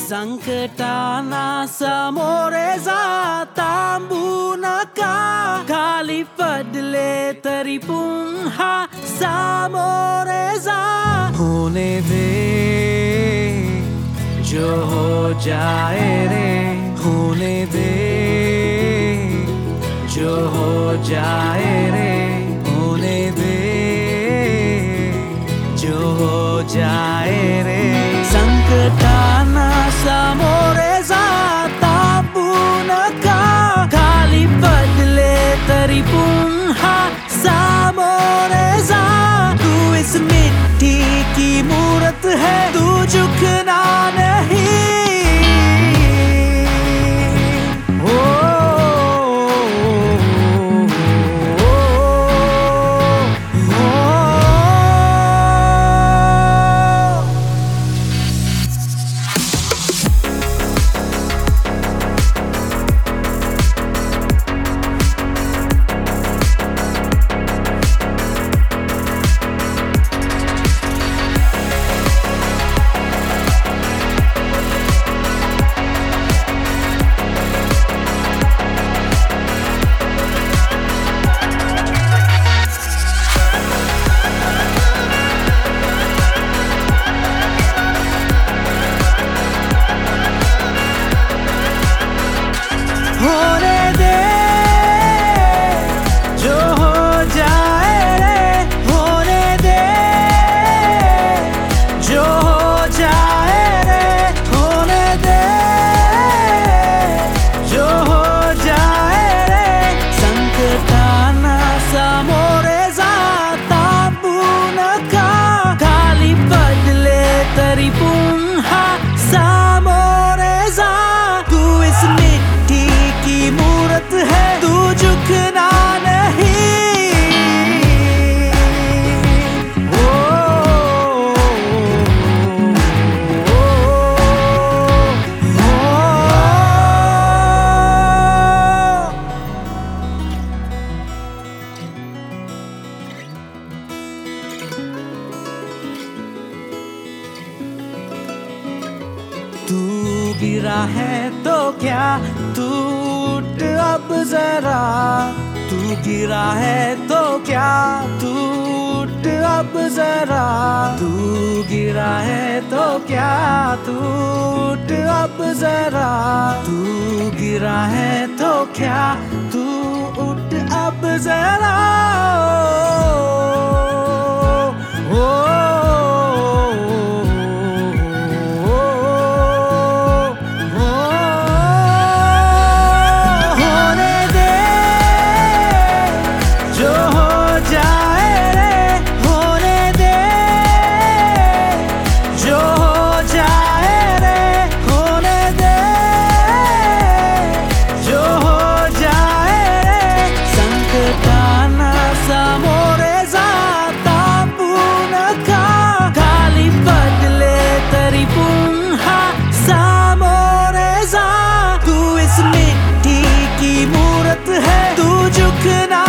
Sangketana samoreza tambunaka kali padle teripun ha samoreza होने दे जो हो जाए रे होने दे जो हो जाए रे होने दे जो हो जाए रे संकटाना samoreza tambunaka kali padle teripun ha samoreza तू इस मिट्टी की मूरत है तू झुकना नहीं होने दे जो हो जाए रे होने दे जो हो जाए रे होने दे जो हो जाए रे संकटाना samoreza tambunaka kali padle teripun ha samoreza तू इस मिट्टी की मूरत है तू झुकना नहीं तू गिरा है तो क्या टूट अब जरा तू गिरा है तो क्या टूट अब जरा तू गिरा है तो क्या टूट अब जरा तू गिरा है तो क्या तू उठ अब जरा samoreza tambunaka kali padle teripun ha samoreza तू इस मिट्टी की मूरत है तू झुकना